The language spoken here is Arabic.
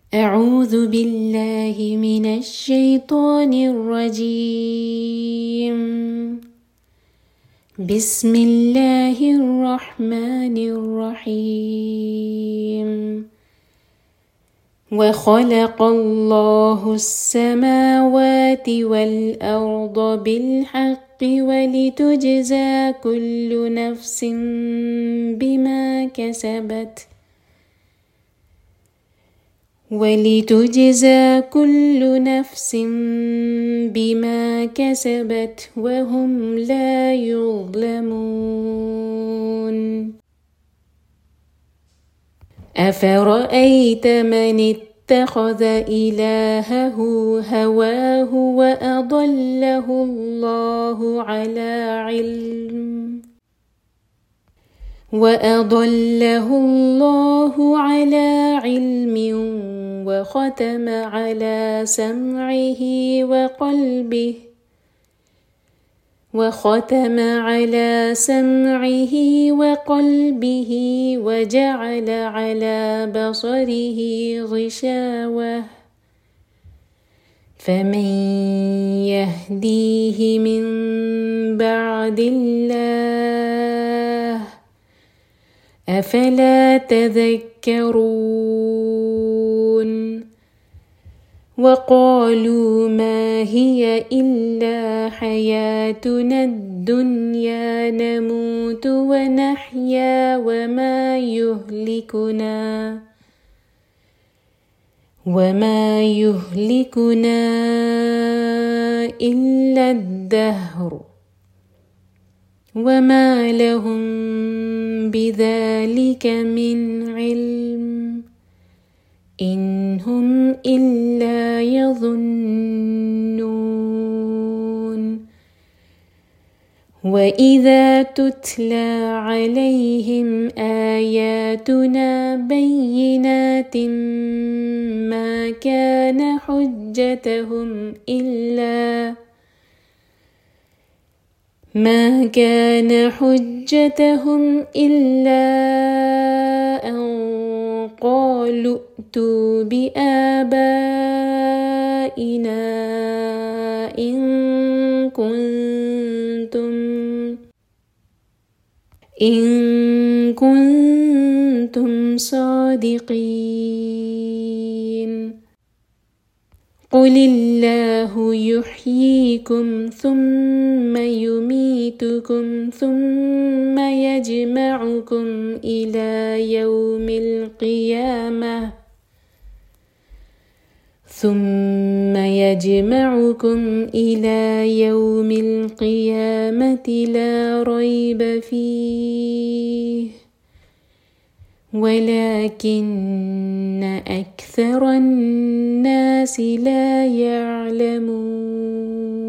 أعوذ بالله من الشيطان الرجيم. بسم الله الرحمن الرحيم. وخلق الله السماوات والأرض بالحق ولتجزى كل نفس بما كسبت وهم لا يظلمون. أفرأيت من اتخذ إلهه هواه وأضله الله على علم وختم على سمعه وقلبه وجعل على بصره غشاوة فمن يهديه من بعد الله أفلا تذكرون. وقالوا ما هي إلا حياتنا الدنيا نموت ونحيا وما يهلكنا إلا الدهر وما لهم بذلك من علم إن هم إلا يظنون. وإذا تتلى عليهم آياتنا بينات ما كان حجتهم إلا أن قالوا ائتوا بآبائنا إن كنتم صادقين. قل الله يحييكم ثم يميتكم ثم يجمعكم إلى يوم القيامة لا ريب فيه ولكن أكثر الناس لا يعلمون.